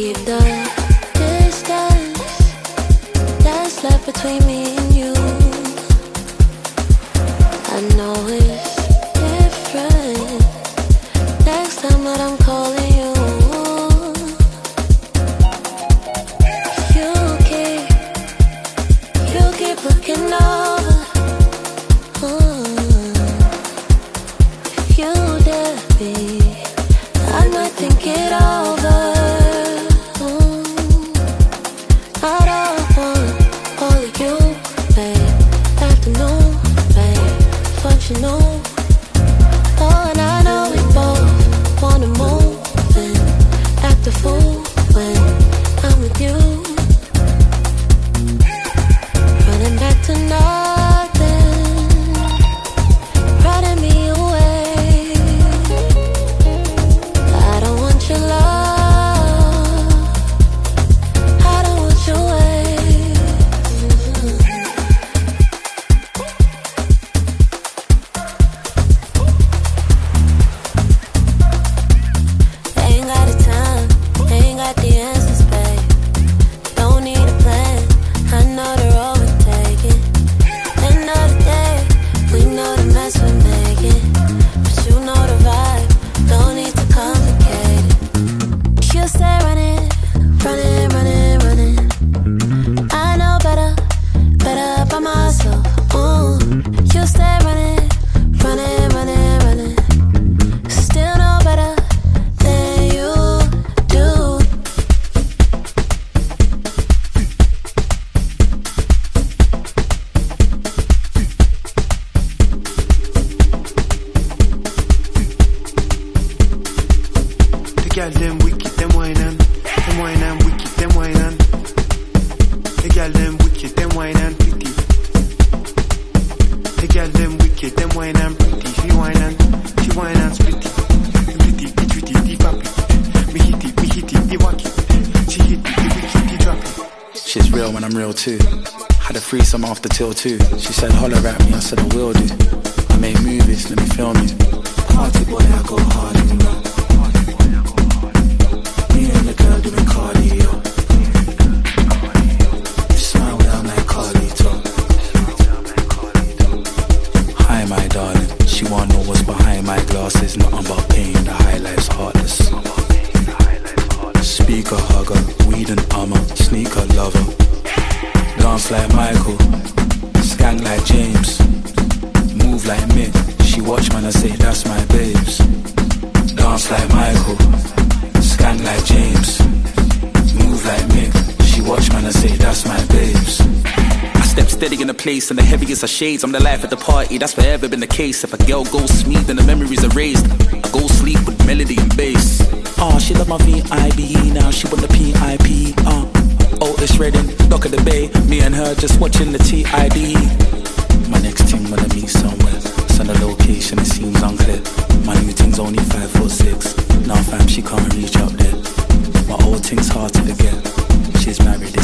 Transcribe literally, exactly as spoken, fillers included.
keep the distance that's left between me and you. I know it's different next time that I'm calling you. You keep, you keep looking over. Uh, if you dare be, I might think it over. No. Oh, and I know we both wanna move and act a fool when I'm with you. Running back to nothing, running me away. I don't want your love, I don't want your way. Too. Had a threesome after till two. She said holler at me, I said I will do. I make movies, let me film it. Party boy, I go hard, you know. Me and the girl doing cardio. Smile without my Carlito. Hi my darling, she wanna know what's behind my glasses. Nothing but pain, the highlights heartless. Speaker hugger, weed and armor, sneaker lover. Dance like Michael, skank like James, move like Mick. She watch man, I say that's my babes. Dance like Michael, skank like James, move like Mick. She watch man, I say that's my babes. I step steady in the place and the heaviest of shades. I'm the life at the party, that's forever been the case. If a girl goes smooth then the memories erased. I go sleep with melody and bass. Oh, she love my V I B E now, she want the P I P. Uh. Otis Redding, dock of the bay. Me and her just watching the T I D. My next team when I meet somewhere. Send a location, it seems unclear. My new thing's only five foot six. Now fam, she can't reach up there. My old thing's hard to forget. She's married.